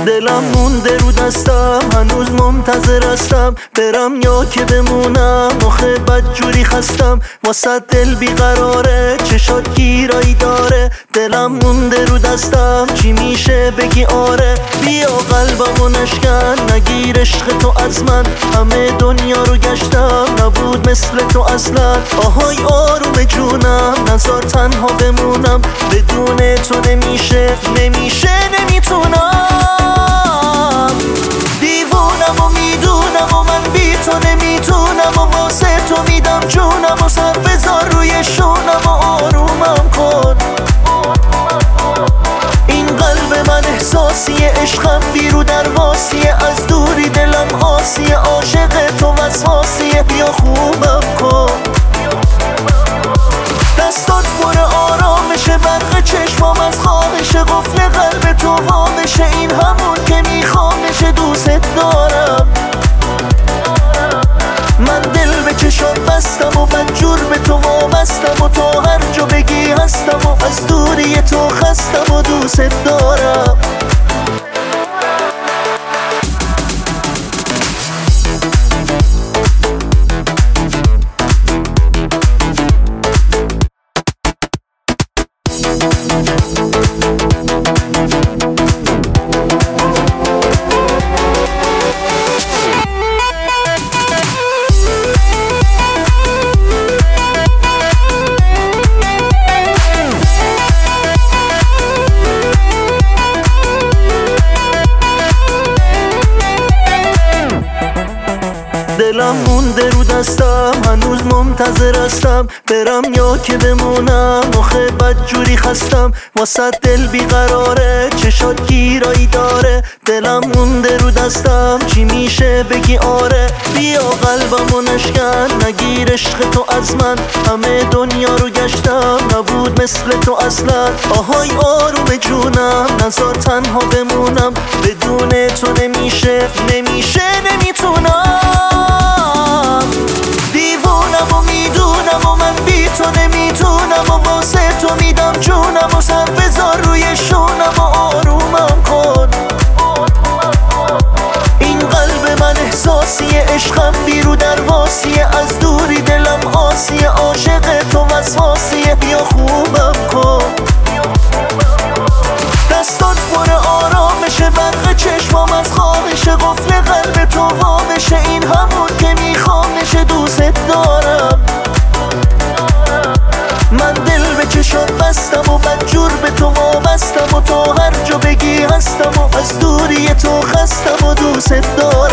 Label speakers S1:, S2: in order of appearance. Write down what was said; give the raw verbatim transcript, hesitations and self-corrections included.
S1: دلم مونده رو دستم، هنوز منتظر هستم برم یا که بمونم. آخه بدجوری خستم واسه دل بیقراره، چشات گیرایی داره. دلم مونده رو دستم، چی میشه بگی آره. بیا قلبمو نشکن، نگیر عشق تو از من. همه دنیا رو گشتم، نبود مثل تو اصلا. آهای آروم جونم، نزار تنها بمونم. بدون تو نمیشه نمیشه نمیتونم. دیوونم و میدونم و من بی تو نمیتونم و واسه تو میدم جونم و سر بذار روی شونم و آرومم کن. این قلب من احساسیه، عشقم بیرو درواسیه. از دوری دلم آسیه، عاشق تو وسواسیه. بیا خوبم کن، دستات پر آرامشه، برق چشمام از خواهشه. قفل قلب تو وامشه، این همون که میخوامشه. دوست دارم من، دل به چشات بستم و بدجور به تو وابستم و تا هر جا بگی هستم و از دوری تو خستم و دوست دارم. دلم مونده رو دستم، هنوز منتظر هستم برم یا که بمونم. آخه بدجوری خستم واسه دل بیقراره، چشات گیرایی داره. دلم مونده رو دستم، چی میشه بگی آره. بیا قلبمو نشکن، نگیر عشق تو از من. همه دنیا رو گشتم، نبود مثل تو اصلا. آهای آروم جونم، نزار تنها بمونم. بدون تو نمیشه نمیشه نمیتونم. دیوونم و میدونم و من بی تو نمیتونم و واسه تو میدم جونم و سر بذار روی شونم و آرومم کن. این قلب من احساسیه، عشقم بیرو درواسیه. از دوری دلم آسیه، عاشق تو وسواسیه. بیا خوبم کن، دستات پر آرامشه، برق چشمام از خواهشه. قفل قلب تو وامشه، این همون که میخوامشه. دوست دارم من، دل به چشات بستم و بدجور به تو وابستم و تا هر جا بگی هستم و از دوری تو خستم و دوست دارم.